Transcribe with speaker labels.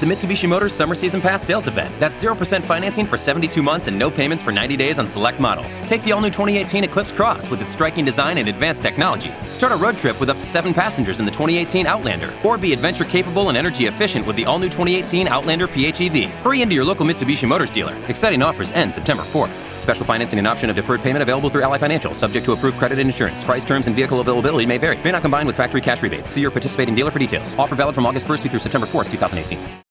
Speaker 1: the Mitsubishi Motors Summer Season Pass sales event. That's 0% financing for 72 months and no payments for 90 days on select models. Take the all-new 2018 Eclipse Cross with its striking design and advanced technology. Start a road trip with up to 7 passengers in the 2018 Outlander. Or be adventure capable and energy efficient with the all-new 2018 Outlander PHEV. Hurry into your local Mitsubishi Motors dealer. Exciting offers end September 4th. Special financing and option of deferred payment available through Ally Financial, subject to approved credit and insurance. Price, terms, and vehicle availability may vary. May not combine with factory cash rebates. See your participating dealer for details. Offer valid from August 1st through September 4th, 2018.